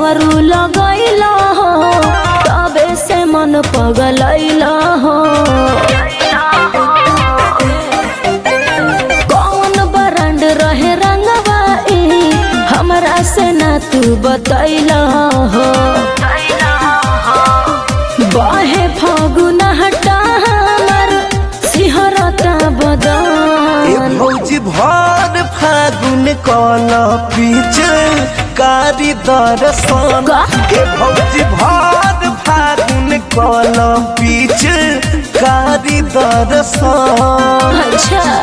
देवरू लगैला हो तबे से मन पगलैला हो। कौन ब्रांड रहे रंगवा हमरा से ना तू बतैला हो। बाहे फागुन हटा हमर सिहरता बदन। भौजी भर फागुन कल पीछ कारी दर्शन। भौजी भर फागुन कल पीछ कारी दर्शन। अच्छा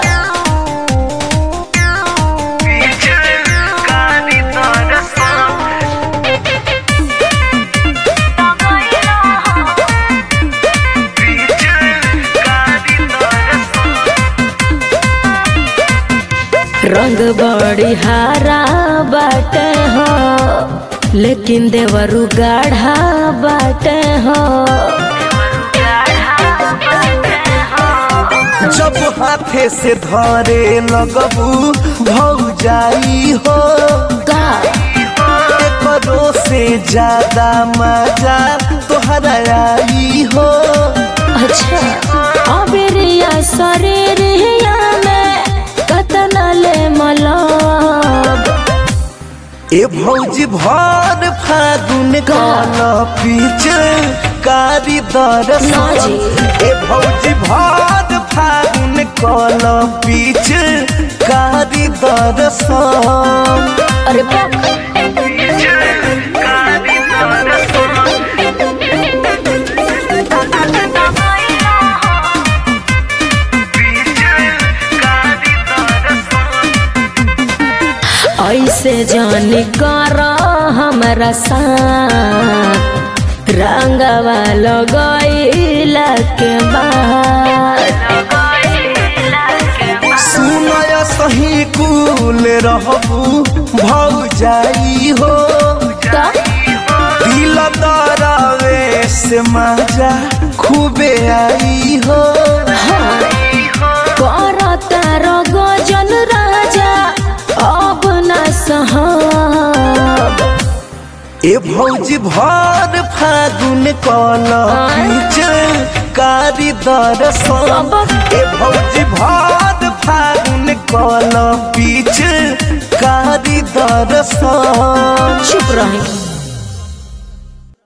रंग बड़ी हारा बाटे हो लेकिन देवरू गाढ़ा बाटे हो। जब हाथे से धरे लगबू भौजाई हो का करो से ज्यादा मजा तोहरा आई हो। अच्छा अबरिया शरीरिया में कतना ले मतलब। ए भौजी भर फागुन कल पीछ कारी दर्शन। ए भौजी भर फागुन कल पीछ कारी दर्शन। अरे ऐसे जानी कर हमरा साथ रंगवा लगैला के बाद। सुनय सही कुल रहबू भौजाई हो दिल दरावे से मजा खूबे आई हो। करता गजन राजा अब न सहब। ए भौजी भर फागुन कल पीछ कारी दर्शन। ए भौजी भर फागुन कल पीछ कारी दर्शन। चुप रही।